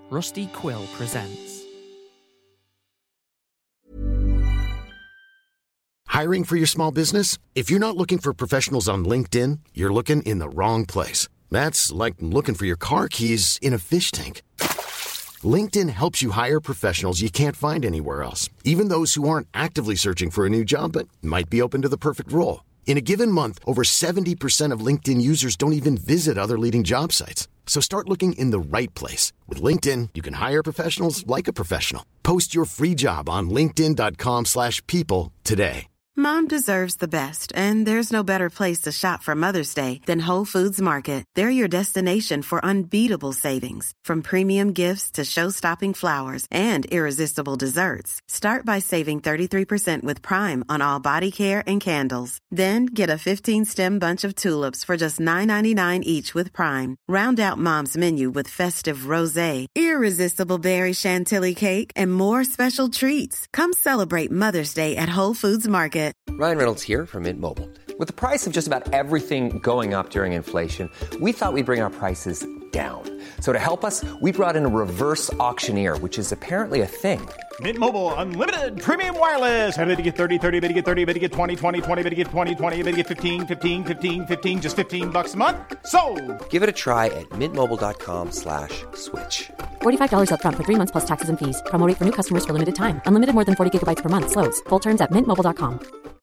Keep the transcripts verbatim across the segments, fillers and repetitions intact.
Rusty Quill presents. Hiring for your small business? If you're not looking for professionals on LinkedIn, you're looking in the wrong place. That's like looking for your car keys in a fish tank. LinkedIn helps you hire professionals you can't find anywhere else, even those who aren't actively searching for a new job but might be open to the perfect role. In a given month, over seventy percent of LinkedIn users don't even visit other leading job sites. So start looking in the right place. With LinkedIn, you can hire professionals like a professional. Post your free job on linkedin.com slash people today. Mom deserves the best, and there's no better place to shop for Mother's Day than Whole Foods Market. They're your destination for unbeatable savings, from premium gifts to show-stopping flowers and irresistible desserts. Start by saving thirty-three percent with Prime on all body care and candles. Then get a fifteen-stem bunch of tulips for just nine ninety-nine each with Prime. Round out Mom's menu with festive rosé, irresistible berry chantilly cake, and more special treats. Come celebrate Mother's Day at Whole Foods Market. Ryan Reynolds here from Mint Mobile. With the price of just about everything going up during inflation, we thought we'd bring our prices down. So to help us, we brought in a reverse auctioneer, which is apparently a thing. Mint Mobile Unlimited Premium Wireless. How to get thirty, thirty, how to get thirty, how to get twenty, twenty, twenty, how to get twenty, twenty, how to get fifteen, fifteen, fifteen, fifteen, just fifteen bucks a month? Sold! Give it a try at mintmobile.com slash switch. forty-five dollars up front for three months plus taxes and fees. Promo rate for new customers for limited time. Unlimited more than forty gigabytes per month. Slows full terms at mint mobile dot com.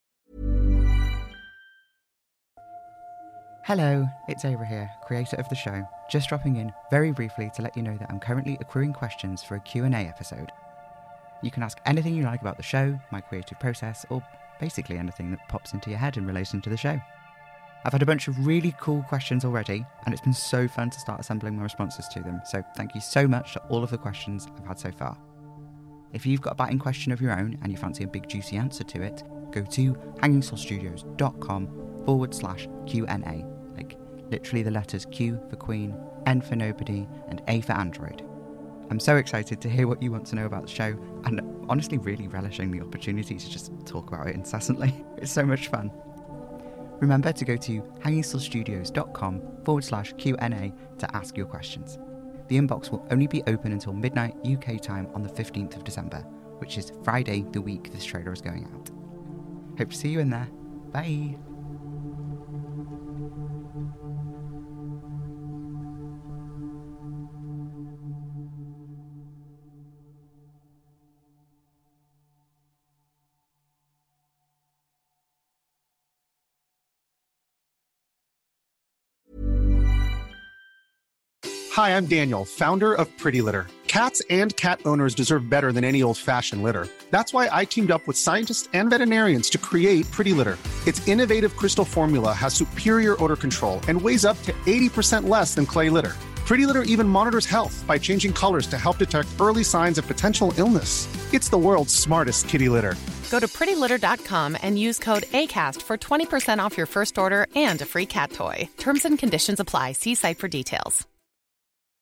Hello, it's Ava here, creator of the show, just dropping in very briefly to let you know that I'm currently accruing questions for a Q and A episode. You can ask anything you like about the show, my creative process, or basically anything that pops into your head in relation to the show. I've had a bunch of really cool questions already, and it's been so fun to start assembling my responses to them, so thank you so much to all of the questions I've had so far. If you've got a batting question of your own and you fancy a big juicy answer to it, go to hangingsoulstudios.com forward slash Q&A. Like, literally the letters Q for Queen, N for Nobody, and A for Android. I'm so excited to hear what you want to know about the show, and honestly really relishing the opportunity to just talk about it incessantly. It's so much fun. Remember to go to hangingsoulstudios.com forward slash Q&A to ask your questions. The inbox will only be open until midnight U K time on the fifteenth of December, which is Friday the week this trailer is going out. Hope to see you in there. Bye! Hi, I'm Daniel, founder of Pretty Litter. Cats and cat owners deserve better than any old-fashioned litter. That's why I teamed up with scientists and veterinarians to create Pretty Litter. Its innovative crystal formula has superior odor control and weighs up to eighty percent less than clay litter. Pretty Litter even monitors health by changing colors to help detect early signs of potential illness. It's the world's smartest kitty litter. Go to pretty litter dot com and use code ACAST for twenty percent off your first order and a free cat toy. Terms and conditions apply. See site for details.